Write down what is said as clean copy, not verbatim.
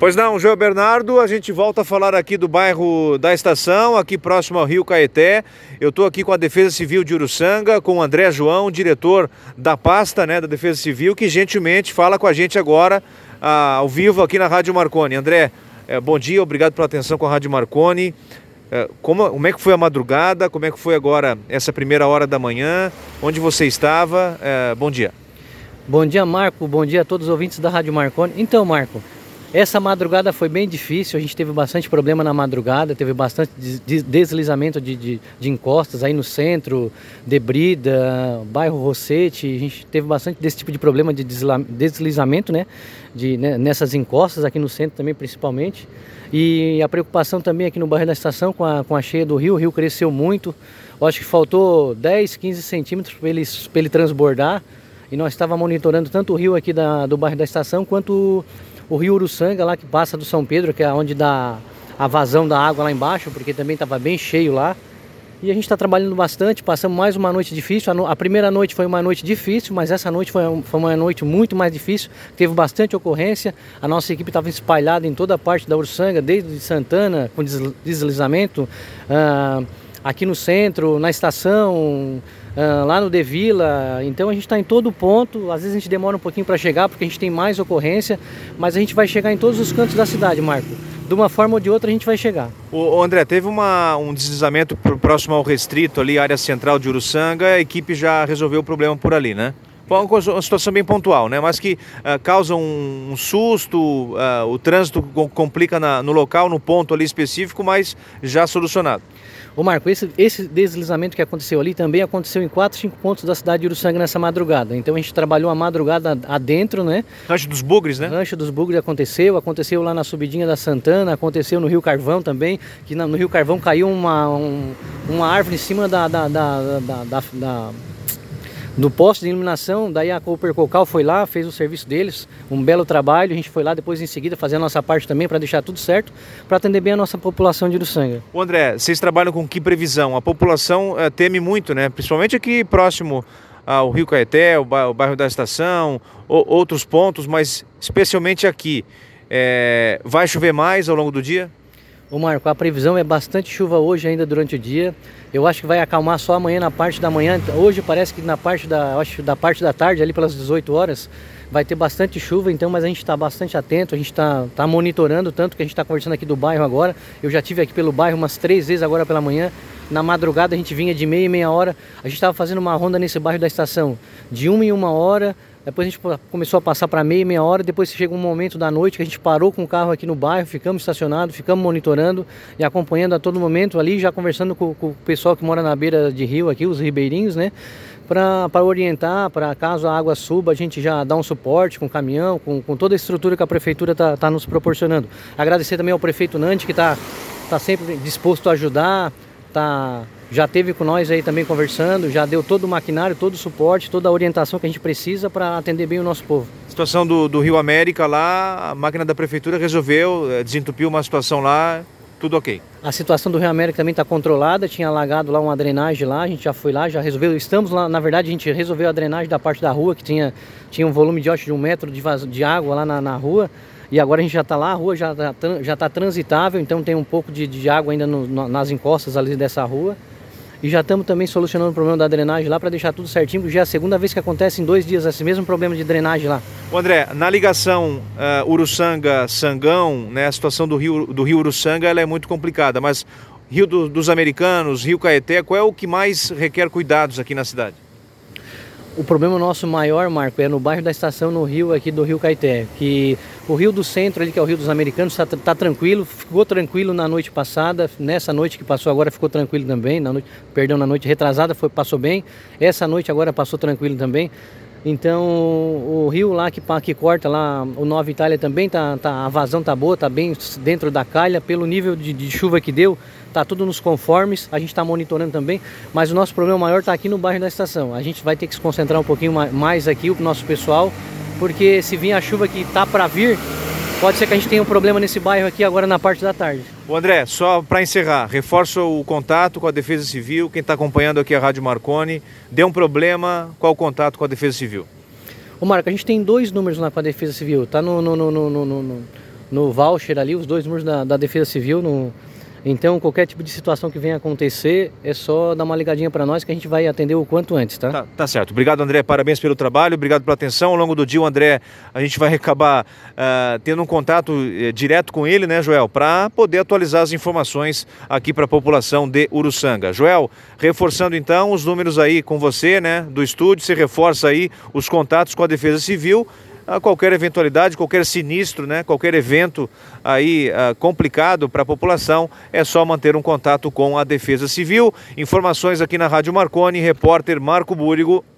Pois não, João Bernardo, a gente volta a falar aqui do bairro da Estação, aqui próximo ao Rio Caeté. Eu estou aqui com a Defesa Civil de Uruçanga, com o André João, diretor da pasta, da Defesa Civil, que gentilmente fala com a gente agora, ao vivo aqui na Rádio Marconi. André, bom dia, obrigado pela atenção com a Rádio Marconi. Como é que foi a madrugada? Como é que foi agora essa primeira hora da manhã? Onde você estava? Bom dia. Bom dia, Marco. Bom dia a todos os ouvintes da Rádio Marconi. Então, Marco, essa madrugada foi bem difícil, a gente teve bastante problema na madrugada, teve bastante deslizamento de encostas aí no centro, Debrida, bairro Rossete, a gente teve bastante desse tipo de problema de deslizamento, nessas encostas aqui no centro também principalmente. E a preocupação também aqui no bairro da Estação com a cheia do rio, o rio cresceu muito, eu acho que faltou 10, 15 centímetros para ele transbordar, e nós estávamos monitorando tanto o rio aqui do bairro da Estação quanto o rio Uruçanga, lá que passa do São Pedro, que é onde dá a vazão da água lá embaixo, porque também estava bem cheio lá. E a gente está trabalhando bastante, passamos mais uma noite difícil. A primeira noite foi uma noite difícil, mas essa noite foi uma noite muito mais difícil. Teve bastante ocorrência, a nossa equipe estava espalhada em toda a parte da Uruçanga, desde Santana, com deslizamento, aqui no centro, na estação, lá no De Vila. Então a gente está em todo ponto. Às vezes a gente demora um pouquinho para chegar porque a gente tem mais ocorrência, mas a gente vai chegar em todos os cantos da cidade, Marco. De uma forma ou de outra a gente vai chegar. O André, teve um deslizamento próximo ao restrito ali, área central de Uruçanga, a equipe já resolveu o problema por ali, né? Uma situação bem pontual, mas que causa um susto, o trânsito complica no local, no ponto ali específico, mas já solucionado. Ô Marco, esse deslizamento que aconteceu ali também aconteceu em 4, 5 pontos da cidade de Uruçanga nessa madrugada. Então a gente trabalhou a madrugada adentro, Rancho dos Bugres, Rancho dos Bugres aconteceu lá na subidinha da Santana, aconteceu no Rio Carvão também, que no Rio Carvão caiu uma árvore em cima do poste de iluminação. Daí a Cooper Cocal foi lá, fez o serviço deles, um belo trabalho. A gente foi lá depois em seguida fazer a nossa parte também para deixar tudo certo, para atender bem a nossa população de Uruçanga. O André, vocês trabalham com que previsão? A população teme muito, principalmente aqui próximo ao Rio Caeté, o bairro da Estação, outros pontos, mas especialmente aqui. Vai chover mais ao longo do dia? Ô Marco, a previsão é bastante chuva hoje ainda durante o dia. Eu acho que vai acalmar só amanhã na parte da manhã. Hoje parece que da parte da tarde, ali pelas 18 horas, vai ter bastante chuva, então, mas a gente está bastante atento, a gente está monitorando, tanto que a gente está conversando aqui do bairro agora. Eu já estive aqui pelo bairro umas 3 vezes agora pela manhã. Na madrugada a gente vinha de meia em meia hora. A gente estava fazendo uma ronda nesse bairro da Estação de 1 em 1 hora. Depois a gente começou a passar para meia, meia hora. Depois chega um momento da noite que a gente parou com o carro aqui no bairro, ficamos estacionados, ficamos monitorando e acompanhando a todo momento ali, já conversando com o pessoal que mora na beira de rio aqui, os ribeirinhos, para orientar, para caso a água suba, a gente já dá um suporte com caminhão, com toda a estrutura que a prefeitura tá nos proporcionando. Agradecer também ao prefeito Nandi, que tá sempre disposto a ajudar, já esteve com nós aí também conversando, já deu todo o maquinário, todo o suporte, toda a orientação que a gente precisa para atender bem o nosso povo. Situação do Rio América lá, a máquina da prefeitura resolveu, desentupiu uma situação lá, tudo ok. A situação do Rio América também está controlada, tinha alagado lá uma drenagem lá, a gente já foi lá, já resolveu, estamos lá, na verdade a gente resolveu a drenagem da parte da rua, que tinha um volume de 1 metro de água lá na rua. E agora a gente já está lá, a rua já está transitável, então tem um pouco de água ainda nas encostas ali dessa rua. E já estamos também solucionando o problema da drenagem lá para deixar tudo certinho, porque já é a segunda vez que acontece em 2 dias esse mesmo problema de drenagem lá. O André, na ligação Uruçanga-Sangão, a situação do rio Uruçanga ela é muito complicada, mas Rio dos Americanos, Rio Caeté, qual é o que mais requer cuidados aqui na cidade? O problema nosso maior, Marco, é no bairro da Estação, no rio aqui do Rio Caeté, que o rio do centro, ali, que é o Rio dos Americanos, tá tranquilo, ficou tranquilo na noite passada, nessa noite que passou agora ficou tranquilo também, na noite retrasada passou bem, essa noite agora passou tranquilo também. Então o rio lá que corta lá o Nova Itália também, a vazão tá boa, tá bem dentro da calha, pelo nível de chuva que deu, tá tudo nos conformes, a gente está monitorando também, mas o nosso problema maior está aqui no bairro da Estação. A gente vai ter que se concentrar um pouquinho mais aqui, o nosso pessoal, porque se vir a chuva que tá para vir, pode ser que a gente tenha um problema nesse bairro aqui agora na parte da tarde. O André, só para encerrar, reforça o contato com a Defesa Civil, quem está acompanhando aqui a Rádio Marconi, deu um problema, qual o contato com a Defesa Civil? Ô Marco, a gente tem 2 números lá com a Defesa Civil, tá no voucher ali, os 2 números da Defesa Civil. Então, qualquer tipo de situação que venha acontecer, é só dar uma ligadinha para nós que a gente vai atender o quanto antes, tá? Tá certo. Obrigado, André. Parabéns pelo trabalho, obrigado pela atenção. Ao longo do dia, o André, a gente vai acabar tendo um contato direto com ele, né, Joel? Para poder atualizar as informações aqui para a população de Uruçanga. Joel, reforçando então os números aí com você, né, do estúdio, você reforça aí os contatos com a Defesa Civil. Qualquer eventualidade, qualquer sinistro, né, qualquer evento aí complicado para a população, é só manter um contato com a Defesa Civil. Informações aqui na Rádio Marconi, repórter Marco Búrigo.